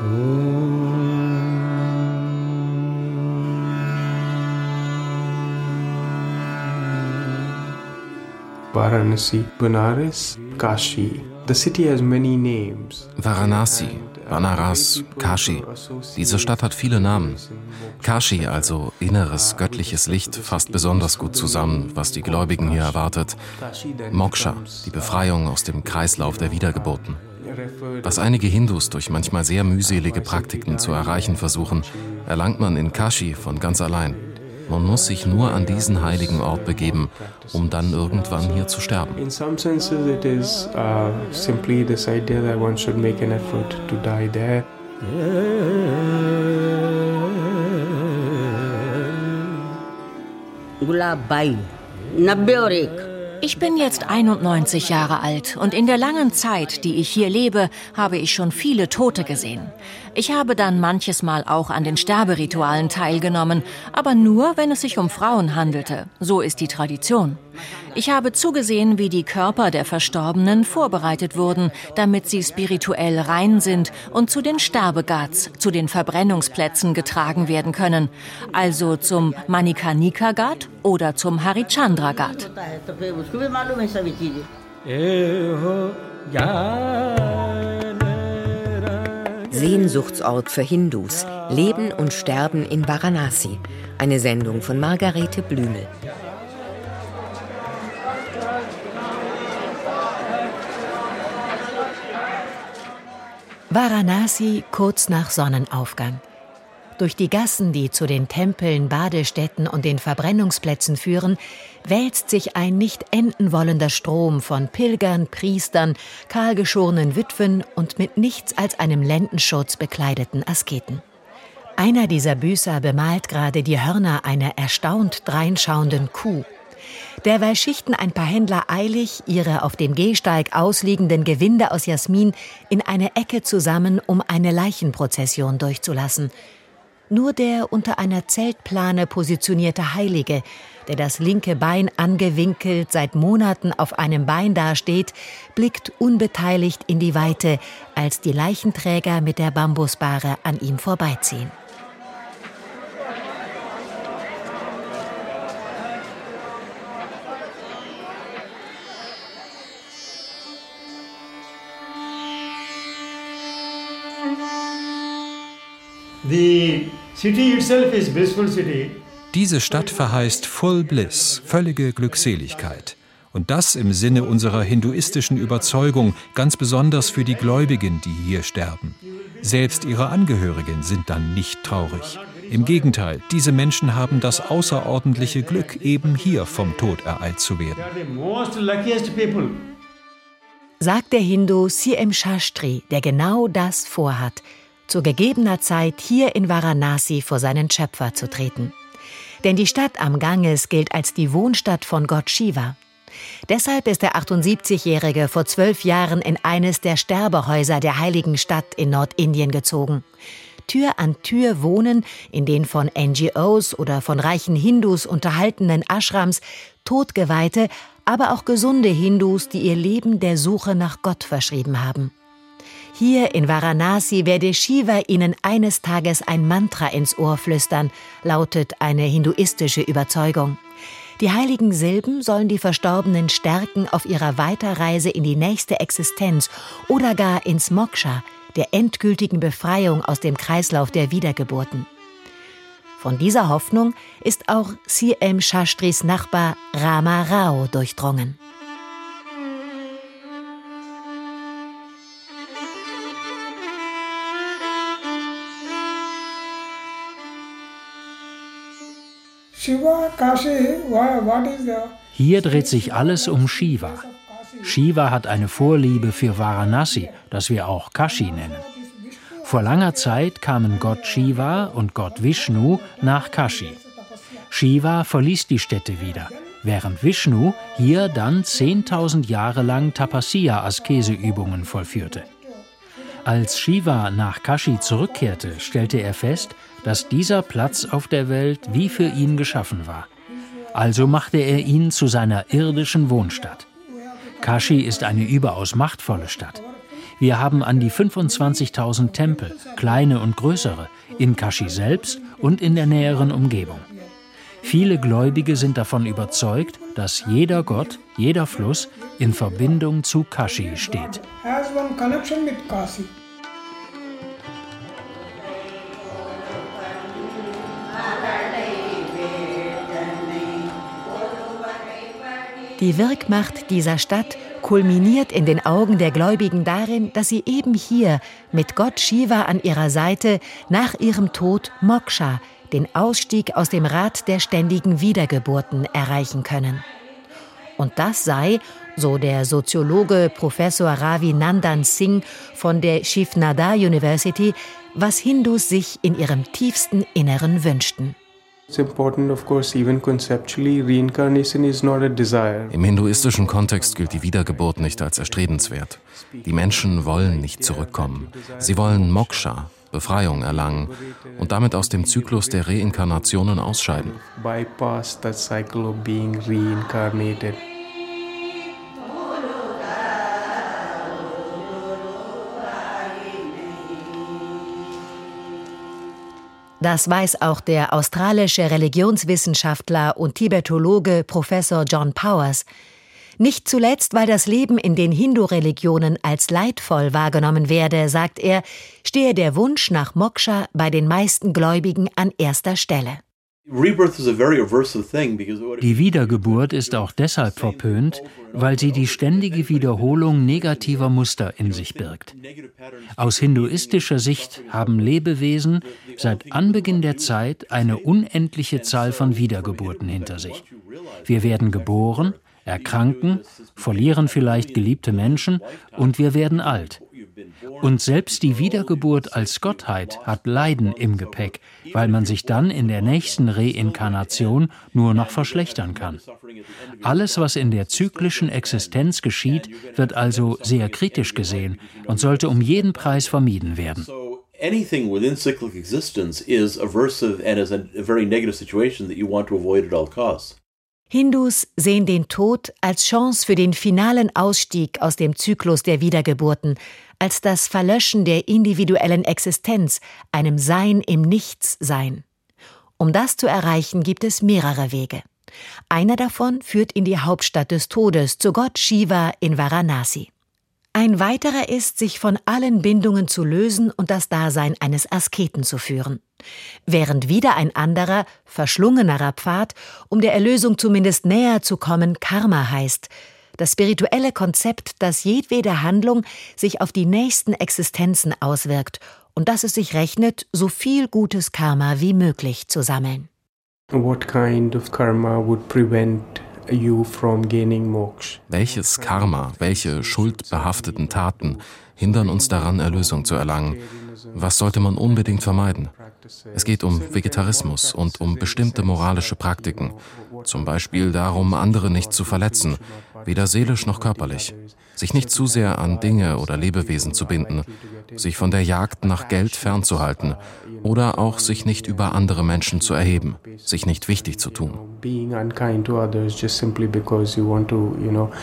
Varanasi, Benares, Kashi. The city has many names. Varanasi, Banaras, Kashi. Diese Stadt hat viele Namen. Kashi, also inneres, göttliches Licht, fasst besonders gut zusammen, was die Gläubigen hier erwartet. Moksha, die Befreiung aus dem Kreislauf der Wiedergeburten. Was einige Hindus durch manchmal sehr mühselige Praktiken zu erreichen versuchen, erlangt man in Kashi von ganz allein. Man muss sich nur an diesen heiligen Ort begeben, um dann irgendwann hier zu sterben. In some senses it is simply this idea that one should make an effort to die there. Gulabai, 90 और 1. Ich bin jetzt 91 Jahre alt und in der langen Zeit, die ich hier lebe, habe ich schon viele Tote gesehen. Ich habe dann manches Mal auch an den Sterberitualen teilgenommen, aber nur, wenn es sich um Frauen handelte. So ist die Tradition. Ich habe zugesehen, wie die Körper der Verstorbenen vorbereitet wurden, damit sie spirituell rein sind und zu den Sterbeghats, zu den Verbrennungsplätzen getragen werden können. Also zum Manikarnika Ghat oder zum Harichandra Ghat. Sehnsuchtsort für Hindus, Leben und Sterben in Varanasi. Eine Sendung von Margarete Blümel. Varanasi kurz nach Sonnenaufgang. Durch die Gassen, die zu den Tempeln, Badestätten und den Verbrennungsplätzen führen, wälzt sich ein nicht enden wollender Strom von Pilgern, Priestern, kahlgeschorenen Witwen und mit nichts als einem Lendenschurz bekleideten Asketen. Einer dieser Büßer bemalt gerade die Hörner einer erstaunt dreinschauenden Kuh. Derweil schichten ein paar Händler eilig ihre auf dem Gehsteig ausliegenden Gewinde aus Jasmin in eine Ecke zusammen, um eine Leichenprozession durchzulassen. Nur der unter einer Zeltplane positionierte Heilige, der das linke Bein angewinkelt seit Monaten auf einem Bein dasteht, blickt unbeteiligt in die Weite, als die Leichenträger mit der Bambusbahre an ihm vorbeiziehen. The city itself is blissful city. Diese Stadt verheißt Full Bliss, völlige Glückseligkeit. Und das im Sinne unserer hinduistischen Überzeugung, ganz besonders für die Gläubigen, die hier sterben. Selbst ihre Angehörigen sind dann nicht traurig. Im Gegenteil, diese Menschen haben das außerordentliche Glück, eben hier vom Tod ereilt zu werden. Sagt der Hindu C.M. Shastri, der genau das vorhat, zu gegebener Zeit hier in Varanasi vor seinen Schöpfer zu treten. Denn die Stadt am Ganges gilt als die Wohnstadt von Gott Shiva. Deshalb ist der 78-Jährige vor 12 Jahren in eines der Sterbehäuser der heiligen Stadt in Nordindien gezogen. Tür an Tür wohnen in den von NGOs oder von reichen Hindus unterhaltenen Ashrams todgeweihte, aber auch gesunde Hindus, die ihr Leben der Suche nach Gott verschrieben haben. Hier in Varanasi werde Shiva ihnen eines Tages ein Mantra ins Ohr flüstern, lautet eine hinduistische Überzeugung. Die heiligen Silben sollen die Verstorbenen stärken auf ihrer Weiterreise in die nächste Existenz oder gar ins Moksha, der endgültigen Befreiung aus dem Kreislauf der Wiedergeburten. Von dieser Hoffnung ist auch C.M. Shastris Nachbar Rama Rao durchdrungen. Hier dreht sich alles um Shiva. Shiva hat eine Vorliebe für Varanasi, das wir auch Kashi nennen. Vor langer Zeit kamen Gott Shiva und Gott Vishnu nach Kashi. Shiva verließ die Stätte wieder, während Vishnu hier dann 10.000 Jahre lang Tapasya-Askeseübungen vollführte. Als Shiva nach Kashi zurückkehrte, stellte er fest, dass dieser Platz auf der Welt wie für ihn geschaffen war. Also machte er ihn zu seiner irdischen Wohnstadt. Kashi ist eine überaus machtvolle Stadt. Wir haben an die 25.000 Tempel, kleine und größere, in Kashi selbst und in der näheren Umgebung. Viele Gläubige sind davon überzeugt, dass jeder Gott, jeder Fluss in Verbindung zu Kashi steht. Die Wirkmacht dieser Stadt kulminiert in den Augen der Gläubigen darin, dass sie eben hier mit Gott Shiva an ihrer Seite nach ihrem Tod Moksha, den Ausstieg aus dem Rad der ständigen Wiedergeburten, erreichen können. Und das sei, so der Soziologe Professor Ravi Nandan Singh von der Shiv Nada University, was Hindus sich in ihrem tiefsten Inneren wünschten. Im hinduistischen Kontext gilt die Wiedergeburt nicht als erstrebenswert. Die Menschen wollen nicht zurückkommen. Sie wollen Moksha, Befreiung erlangen und damit aus dem Zyklus der Reinkarnationen ausscheiden. Das weiß auch der australische Religionswissenschaftler und Tibetologe Professor John Powers. Nicht zuletzt, weil das Leben in den Hindu-Religionen als leidvoll wahrgenommen werde, sagt er, stehe der Wunsch nach Moksha bei den meisten Gläubigen an erster Stelle. Die Wiedergeburt ist auch deshalb verpönt, weil sie die ständige Wiederholung negativer Muster in sich birgt. Aus hinduistischer Sicht haben Lebewesen seit Anbeginn der Zeit eine unendliche Zahl von Wiedergeburten hinter sich. Wir werden geboren, erkranken, verlieren vielleicht geliebte Menschen und wir werden alt. Und selbst die Wiedergeburt als Gottheit hat Leiden im Gepäck, weil man sich dann in der nächsten Reinkarnation nur noch verschlechtern kann. Alles, was in der zyklischen Existenz geschieht, wird also sehr kritisch gesehen und sollte um jeden Preis vermieden werden. Anything within cyclic existence is aversive and is a very negative situation that you want to avoid at all costs. Hindus sehen den Tod als Chance für den finalen Ausstieg aus dem Zyklus der Wiedergeburten, als das Verlöschen der individuellen Existenz, einem Sein im Nichts-Sein. Um das zu erreichen, gibt es mehrere Wege. Einer davon führt in die Hauptstadt des Todes, zu Gott Shiva in Varanasi. Ein weiterer ist, sich von allen Bindungen zu lösen und das Dasein eines Asketen zu führen. Während wieder ein anderer, verschlungenerer Pfad, um der Erlösung zumindest näher zu kommen, Karma heißt. Das spirituelle Konzept, dass jedwede Handlung sich auf die nächsten Existenzen auswirkt und dass es sich rechnet, so viel gutes Karma wie möglich zu sammeln. What kind of karma would prevent you from gaining moksha? Welches Karma, welche schuldbehafteten Taten hindern uns daran, Erlösung zu erlangen? Was sollte man unbedingt vermeiden? Es geht um Vegetarismus und um bestimmte moralische Praktiken. Zum Beispiel darum, andere nicht zu verletzen, weder seelisch noch körperlich. Sich nicht zu sehr an Dinge oder Lebewesen zu binden, sich von der Jagd nach Geld fernzuhalten oder auch sich nicht über andere Menschen zu erheben, sich nicht wichtig zu tun. Being unkind to others just simply because you want to,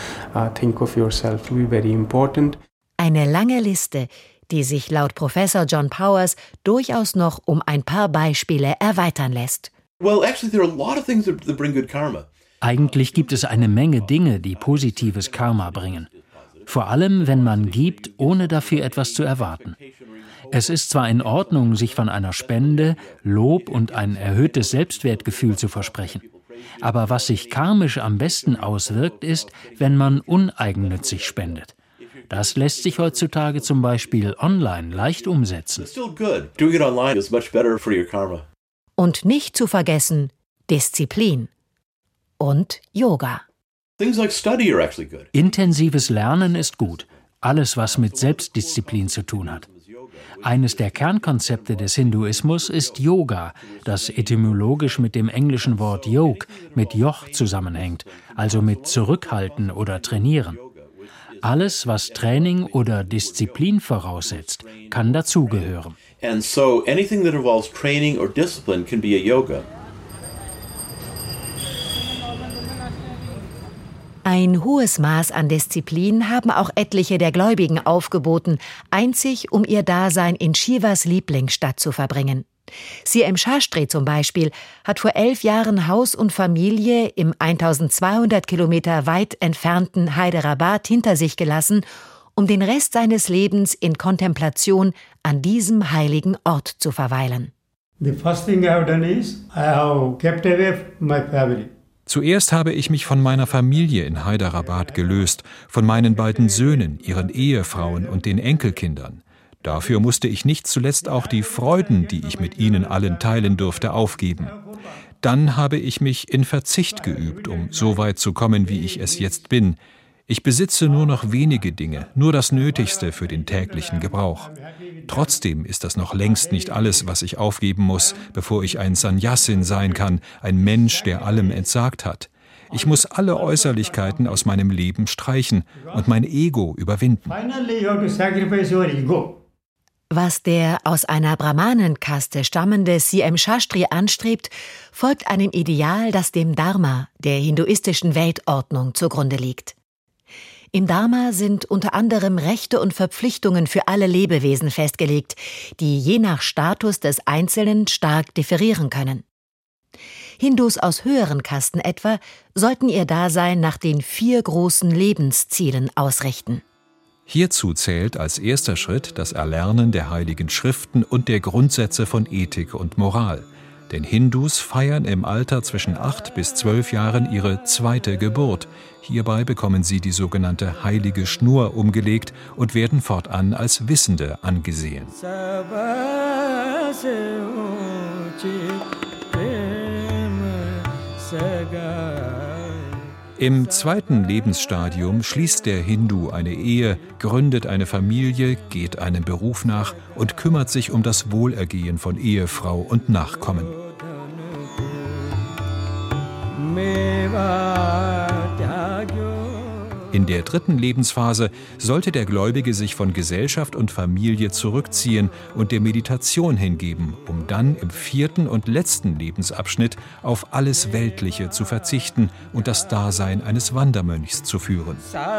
think of yourself to be very important. Eine lange Liste, die sich laut Professor John Powers durchaus noch um ein paar Beispiele erweitern lässt. Eigentlich gibt es eine Menge Dinge, die positives Karma bringen. Vor allem, wenn man gibt, ohne dafür etwas zu erwarten. Es ist zwar in Ordnung, sich von einer Spende, Lob und ein erhöhtes Selbstwertgefühl zu versprechen. Aber was sich karmisch am besten auswirkt, ist, wenn man uneigennützig spendet. Das lässt sich heutzutage zum Beispiel online leicht umsetzen. Und nicht zu vergessen, Disziplin und Yoga. Intensives Lernen ist gut. Alles, was mit Selbstdisziplin zu tun hat. Eines der Kernkonzepte des Hinduismus ist Yoga, das etymologisch mit dem englischen Wort Yoke, mit Joch zusammenhängt, also mit Zurückhalten oder Trainieren. Alles, was Training oder Disziplin voraussetzt, kann dazugehören. And so anything that involves training or discipline can be a yoga. Ein hohes Maß an Disziplin haben auch etliche der Gläubigen aufgeboten, einzig um ihr Dasein in Shivas Lieblingsstadt zu verbringen. C.M. Shastri zum Beispiel hat vor 11 Jahren Haus und Familie im 1200 Kilometer weit entfernten Hyderabad hinter sich gelassen, um den Rest seines Lebens in Kontemplation an diesem heiligen Ort zu verweilen. The first thing I have done is I have kept away my family. Zuerst habe ich mich von meiner Familie in Hyderabad gelöst, von meinen beiden Söhnen, ihren Ehefrauen und den Enkelkindern. Dafür musste ich nicht zuletzt auch die Freuden, die ich mit ihnen allen teilen durfte, aufgeben. Dann habe ich mich in Verzicht geübt, um so weit zu kommen, wie ich es jetzt bin. Ich besitze nur noch wenige Dinge, nur das Nötigste für den täglichen Gebrauch. Trotzdem ist das noch längst nicht alles, was ich aufgeben muss, bevor ich ein Sannyasin sein kann, ein Mensch, der allem entsagt hat. Ich muss alle Äußerlichkeiten aus meinem Leben streichen und mein Ego überwinden. Was der aus einer Brahmanenkaste stammende C.M. Shastri anstrebt, folgt einem Ideal, das dem Dharma, der hinduistischen Weltordnung, zugrunde liegt. Im Dharma sind unter anderem Rechte und Verpflichtungen für alle Lebewesen festgelegt, die je nach Status des Einzelnen stark differieren können. Hindus aus höheren Kasten etwa sollten ihr Dasein nach den 4 großen Lebenszielen ausrichten. Hierzu zählt als erster Schritt das Erlernen der Heiligen Schriften und der Grundsätze von Ethik und Moral. Denn Hindus feiern im Alter zwischen 8 bis 12 Jahren ihre 2. Geburt. Hierbei bekommen sie die sogenannte heilige Schnur umgelegt und werden fortan als Wissende angesehen. Im 2. Lebensstadium schließt der Hindu eine Ehe, gründet eine Familie, geht einem Beruf nach und kümmert sich um das Wohlergehen von Ehefrau und Nachkommen. In der 3. Lebensphase sollte der Gläubige sich von Gesellschaft und Familie zurückziehen und der Meditation hingeben, um dann im 4. und letzten Lebensabschnitt auf alles Weltliche zu verzichten und das Dasein eines Wandermönchs zu führen.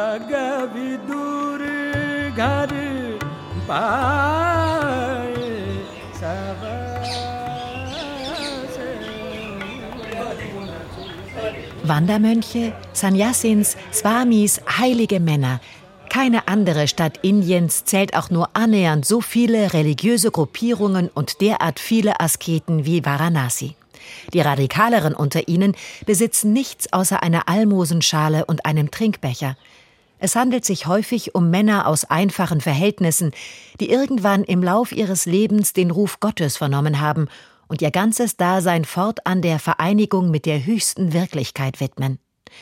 Wandermönche, Sannyasins, Swamis, heilige Männer. Keine andere Stadt Indiens zählt auch nur annähernd so viele religiöse Gruppierungen und derart viele Asketen wie Varanasi. Die Radikaleren unter ihnen besitzen nichts außer einer Almosenschale und einem Trinkbecher. Es handelt sich häufig um Männer aus einfachen Verhältnissen, die irgendwann im Lauf ihres Lebens den Ruf Gottes vernommen haben und ihr ganzes Dasein fortan der Vereinigung mit der höchsten Wirklichkeit widmen.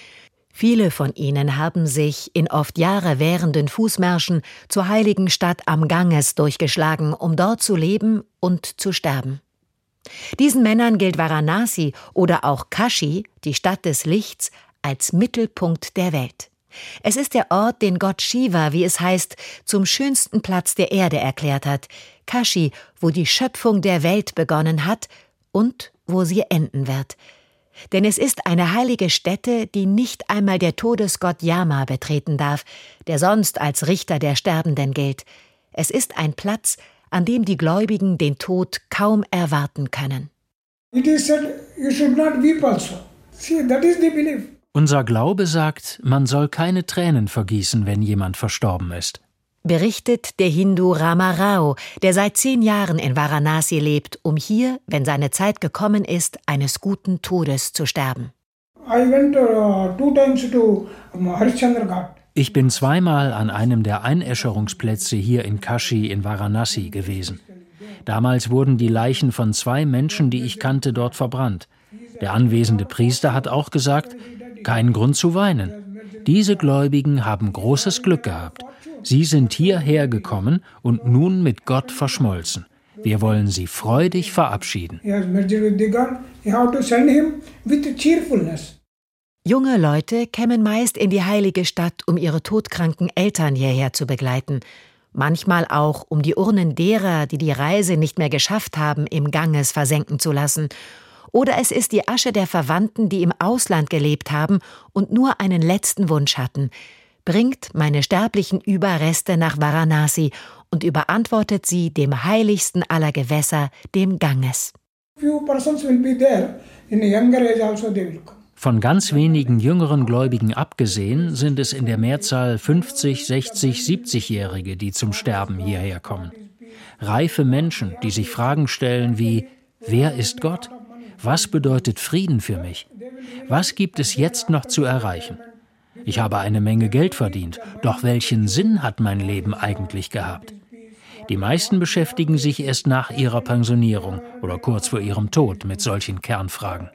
Viele von ihnen haben sich in oft Jahre währenden Fußmärschen zur heiligen Stadt am Ganges durchgeschlagen, um dort zu leben und zu sterben. Diesen Männern gilt Varanasi oder auch Kashi, die Stadt des Lichts, als Mittelpunkt der Welt. Es ist der Ort, den Gott Shiva, wie es heißt, zum schönsten Platz der Erde erklärt hat, Kashi, wo die Schöpfung der Welt begonnen hat und wo sie enden wird. Denn es ist eine heilige Stätte, die nicht einmal der Todesgott Yama betreten darf, der sonst als Richter der Sterbenden gilt. Es ist ein Platz, an dem die Gläubigen den Tod kaum erwarten können. It is said, you should not weep also. See, that is the belief. Unser Glaube sagt, man soll keine Tränen vergießen, wenn jemand verstorben ist. Berichtet der Hindu Rama Rao, der seit 10 Jahren in Varanasi lebt, um hier, wenn seine Zeit gekommen ist, eines guten Todes zu sterben. I went 2 times to Harishchandra Ghat. Ich bin 2-mal an einem der Einäscherungsplätze hier in Kashi in Varanasi gewesen. Damals wurden die Leichen von 2 Menschen, die ich kannte, dort verbrannt. Der anwesende Priester hat auch gesagt, kein Grund zu weinen. Diese Gläubigen haben großes Glück gehabt. Sie sind hierher gekommen und nun mit Gott verschmolzen. Wir wollen sie freudig verabschieden. Junge Leute kämen meist in die heilige Stadt, um ihre todkranken Eltern hierher zu begleiten. Manchmal auch, um die Urnen derer, die die Reise nicht mehr geschafft haben, im Ganges versenken zu lassen. Oder es ist die Asche der Verwandten, die im Ausland gelebt haben und nur einen letzten Wunsch hatten: Bringt meine sterblichen Überreste nach Varanasi und überantwortet sie dem heiligsten aller Gewässer, dem Ganges. Von ganz wenigen jüngeren Gläubigen abgesehen sind es in der Mehrzahl 50, 60, 70-Jährige, die zum Sterben hierher kommen. Reife Menschen, die sich Fragen stellen wie: Wer ist Gott? Was bedeutet Frieden für mich? Was gibt es jetzt noch zu erreichen? Ich habe eine Menge Geld verdient, doch welchen Sinn hat mein Leben eigentlich gehabt? Die meisten beschäftigen sich erst nach ihrer Pensionierung oder kurz vor ihrem Tod mit solchen Kernfragen.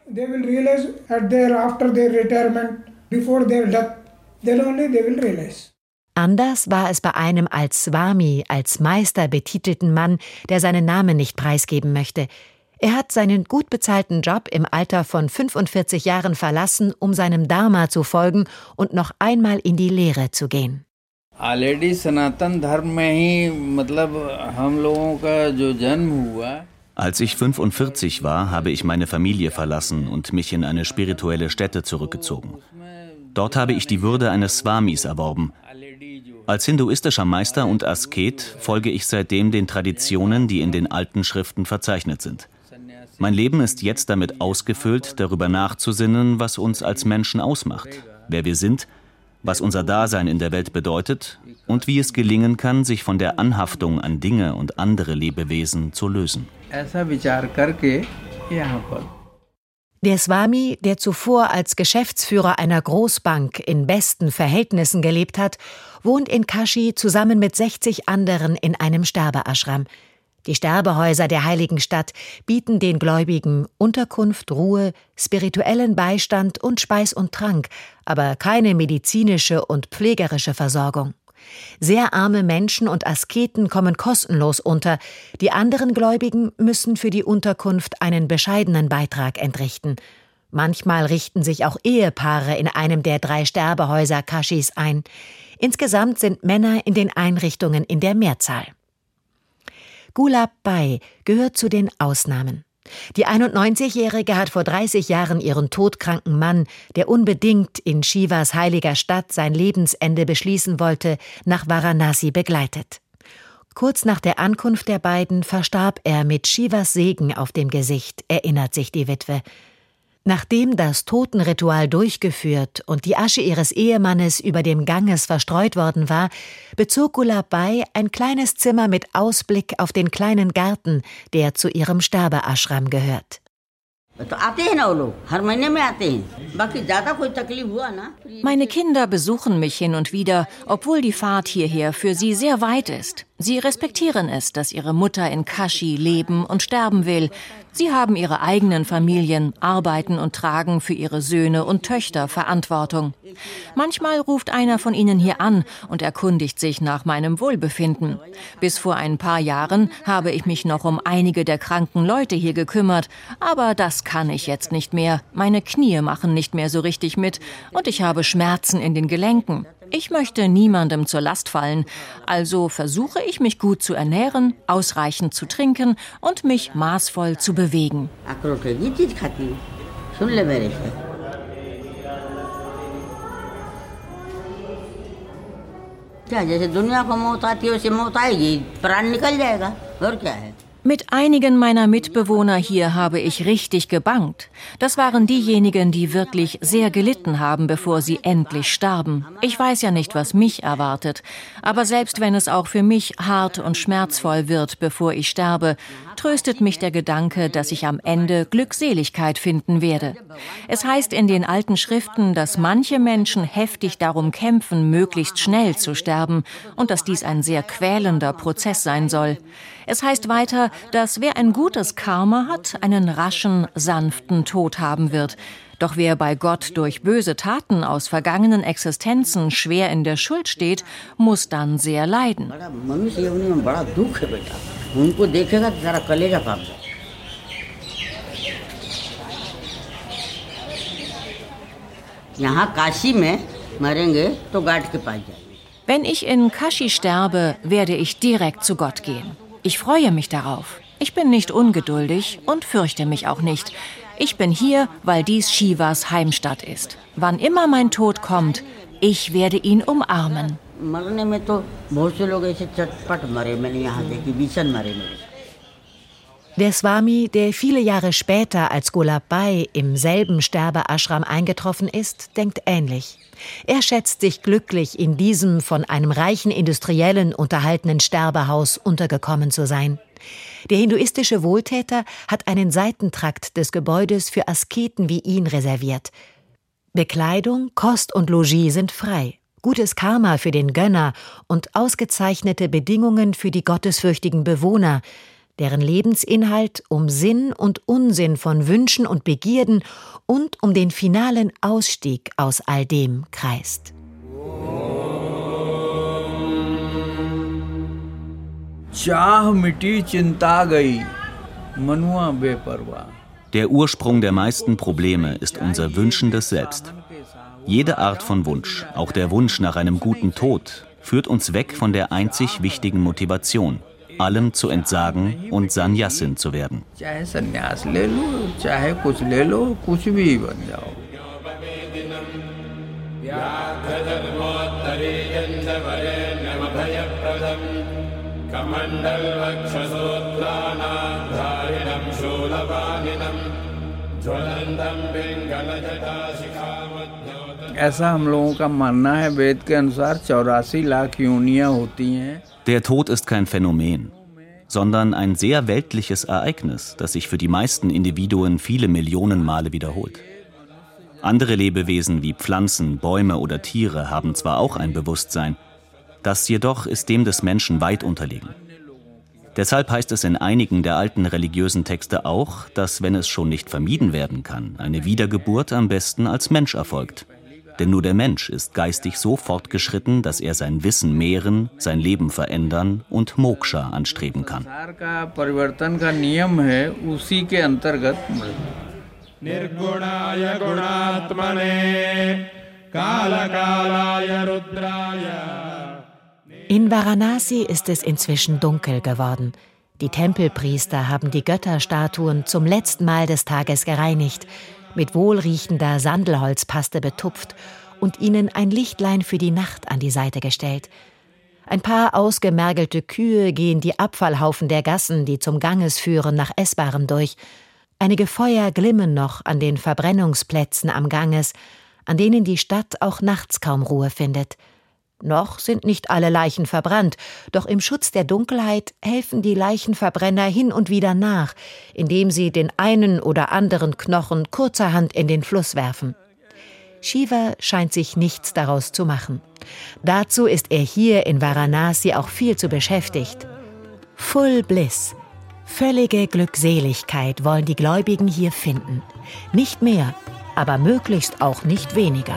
Anders war es bei einem als Swami, als Meister betitelten Mann, der seinen Namen nicht preisgeben möchte. Er hat seinen gut bezahlten Job im Alter von 45 Jahren verlassen, um seinem Dharma zu folgen und noch einmal in die Lehre zu gehen. Als ich 45 war, habe ich meine Familie verlassen und mich in eine spirituelle Stätte zurückgezogen. Dort habe ich die Würde eines Swamis erworben. Als hinduistischer Meister und Asket folge ich seitdem den Traditionen, die in den alten Schriften verzeichnet sind. Mein Leben ist jetzt damit ausgefüllt, darüber nachzusinnen, was uns als Menschen ausmacht, wer wir sind, was unser Dasein in der Welt bedeutet und wie es gelingen kann, sich von der Anhaftung an Dinge und andere Lebewesen zu lösen. Der Swami, der zuvor als Geschäftsführer einer Großbank in besten Verhältnissen gelebt hat, wohnt in Kashi zusammen mit 60 anderen in einem Sterbeashram. Die Sterbehäuser der heiligen Stadt bieten den Gläubigen Unterkunft, Ruhe, spirituellen Beistand und Speis und Trank, aber keine medizinische und pflegerische Versorgung. Sehr arme Menschen und Asketen kommen kostenlos unter, die anderen Gläubigen müssen für die Unterkunft einen bescheidenen Beitrag entrichten. Manchmal richten sich auch Ehepaare in einem der 3 Sterbehäuser Kashis ein. Insgesamt sind Männer in den Einrichtungen in der Mehrzahl. Gulab Bai gehört zu den Ausnahmen. Die 91-Jährige hat vor 30 Jahren ihren todkranken Mann, der unbedingt in Shivas heiliger Stadt sein Lebensende beschließen wollte, nach Varanasi begleitet. Kurz nach der Ankunft der beiden verstarb er mit Shivas Segen auf dem Gesicht, erinnert sich die Witwe. Nachdem das Totenritual durchgeführt und die Asche ihres Ehemannes über dem Ganges verstreut worden war, bezog Gulab Bai ein kleines Zimmer mit Ausblick auf den kleinen Garten, der zu ihrem Sterbeashram gehört. Meine Kinder besuchen mich hin und wieder, obwohl die Fahrt hierher für sie sehr weit ist. Sie respektieren es, dass ihre Mutter in Kashi leben und sterben will. Sie haben ihre eigenen Familien, arbeiten und tragen für ihre Söhne und Töchter Verantwortung. Manchmal ruft einer von ihnen hier an und erkundigt sich nach meinem Wohlbefinden. Bis vor ein paar Jahren habe ich mich noch um einige der kranken Leute hier gekümmert, aber das kann ich jetzt nicht mehr. Meine Knie machen nicht mehr so richtig mit und ich habe Schmerzen in den Gelenken. Ich möchte niemandem zur Last fallen, also versuche ich, mich gut zu ernähren, ausreichend zu trinken und mich maßvoll zu bewegen. Mit einigen meiner Mitbewohner hier habe ich richtig gebangt. Das waren diejenigen, die wirklich sehr gelitten haben, bevor sie endlich starben. Ich weiß ja nicht, was mich erwartet. Aber selbst wenn es auch für mich hart und schmerzvoll wird, bevor ich sterbe, tröstet mich der Gedanke, dass ich am Ende Glückseligkeit finden werde. Es heißt in den alten Schriften, dass manche Menschen heftig darum kämpfen, möglichst schnell zu sterben und dass dies ein sehr quälender Prozess sein soll. Es heißt weiter, dass wer ein gutes Karma hat, einen raschen, sanften Tod haben wird. Doch wer bei Gott durch böse Taten aus vergangenen Existenzen schwer in der Schuld steht, muss dann sehr leiden. Wenn ich in Kashi sterbe, werde ich direkt zu Gott gehen. Ich freue mich darauf. Ich bin nicht ungeduldig und fürchte mich auch nicht. Ich bin hier, weil dies Shivas Heimstatt ist. Wann immer mein Tod kommt, ich werde ihn umarmen. Der Swami, der viele Jahre später als Gulabhai im selben Sterbeashram eingetroffen ist, denkt ähnlich. Er schätzt sich glücklich, in diesem von einem reichen Industriellen unterhaltenen Sterbehaus untergekommen zu sein. Der hinduistische Wohltäter hat einen Seitentrakt des Gebäudes für Asketen wie ihn reserviert. Bekleidung, Kost und Logis sind frei. Gutes Karma für den Gönner und ausgezeichnete Bedingungen für die gottesfürchtigen Bewohner, deren Lebensinhalt um Sinn und Unsinn von Wünschen und Begierden und um den finalen Ausstieg aus all dem kreist. Der Ursprung der meisten Probleme ist unser wünschendes Selbst. Jede Art von Wunsch, auch der Wunsch nach einem guten Tod, führt uns weg von der einzig wichtigen Motivation, allem zu entsagen und Sannyasin zu werden. Der Tod ist kein Phänomen, sondern ein sehr weltliches Ereignis, das sich für die meisten Individuen viele Millionen Male wiederholt. Andere Lebewesen wie Pflanzen, Bäume oder Tiere haben zwar auch ein Bewusstsein, das jedoch ist dem des Menschen weit unterlegen. Deshalb heißt es in einigen der alten religiösen Texte auch, dass, wenn es schon nicht vermieden werden kann, eine Wiedergeburt am besten als Mensch erfolgt. Denn nur der Mensch ist geistig so fortgeschritten, dass er sein Wissen mehren, sein Leben verändern und Moksha anstreben kann. In Varanasi ist es inzwischen dunkel geworden. Die Tempelpriester haben die Götterstatuen zum letzten Mal des Tages gereinigt, mit wohlriechender Sandelholzpaste betupft und ihnen ein Lichtlein für die Nacht an die Seite gestellt. Ein paar ausgemergelte Kühe gehen die Abfallhaufen der Gassen, die zum Ganges führen, nach Essbarem durch. Einige Feuer glimmen noch an den Verbrennungsplätzen am Ganges, an denen die Stadt auch nachts kaum Ruhe findet. Noch sind nicht alle Leichen verbrannt, doch im Schutz der Dunkelheit helfen die Leichenverbrenner hin und wieder nach, indem sie den einen oder anderen Knochen kurzerhand in den Fluss werfen. Shiva scheint sich nichts daraus zu machen. Dazu ist er hier in Varanasi auch viel zu beschäftigt. Full Bliss, völlige Glückseligkeit wollen die Gläubigen hier finden. Nicht mehr, aber möglichst auch nicht weniger.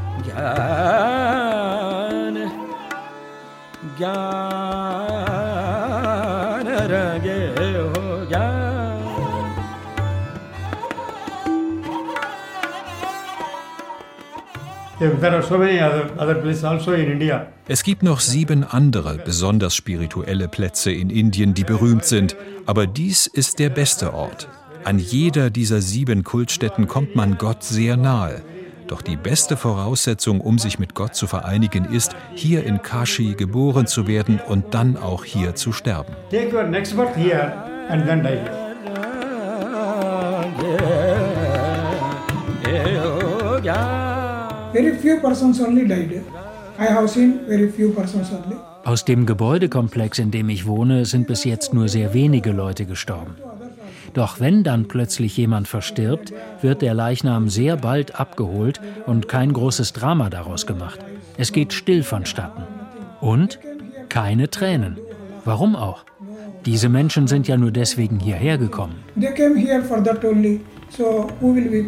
Es gibt noch 7 andere besonders spirituelle Plätze in Indien, die berühmt sind, aber dies ist der beste Ort. An jeder dieser 7 Kultstätten kommt man Gott sehr nahe. Doch die beste Voraussetzung, um sich mit Gott zu vereinigen, ist, hier in Kashi geboren zu werden und dann auch hier zu sterben. Take your next birth here and then die here. Very few persons only died. I have seen very few persons only. Aus dem Gebäudekomplex, in dem ich wohne, sind bis jetzt nur sehr wenige Leute gestorben. Doch wenn dann plötzlich jemand verstirbt, wird der Leichnam sehr bald abgeholt und kein großes Drama daraus gemacht. Es geht still vonstatten. Und keine Tränen. Warum auch? Diese Menschen sind ja nur deswegen hierher gekommen. They came here for that only. So who will we?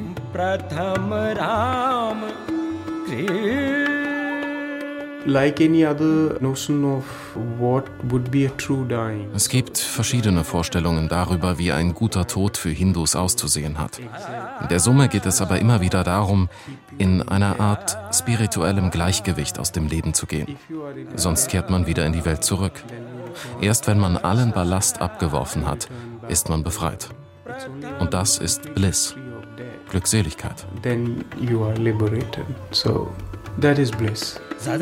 Like any other notion of what would be a true dying. Es gibt verschiedene Vorstellungen darüber, wie ein guter Tod für Hindus auszusehen hat. In der Summe geht es aber immer wieder darum, in einer Art spirituellem Gleichgewicht aus dem Leben zu gehen. Sonst kehrt man wieder in die Welt zurück. Erst wenn man allen Ballast abgeworfen hat, ist man befreit. Und das ist Bliss. Glückseligkeit. Then you are liberated. So that is bliss.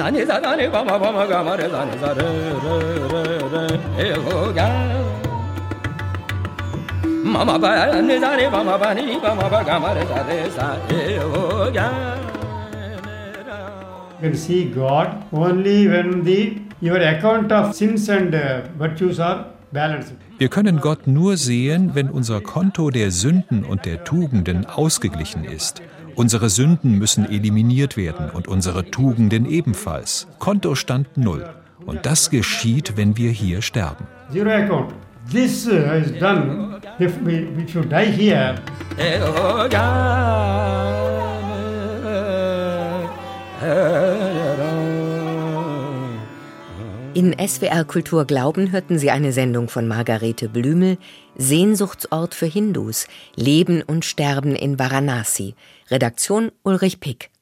You can see God only when your account of sins and virtues are balanced. Wir können Gott nur sehen, wenn unser Konto der Sünden und der Tugenden ausgeglichen ist. Unsere Sünden müssen eliminiert werden und unsere Tugenden ebenfalls. Kontostand 0. Und das geschieht, wenn wir hier sterben. Zero account. This is done if we should die here. In SWR Kultur Glauben hörten Sie eine Sendung von Margarete Blümel, Sehnsuchtsort für Hindus, Leben und Sterben in Varanasi. Redaktion Ulrich Pick.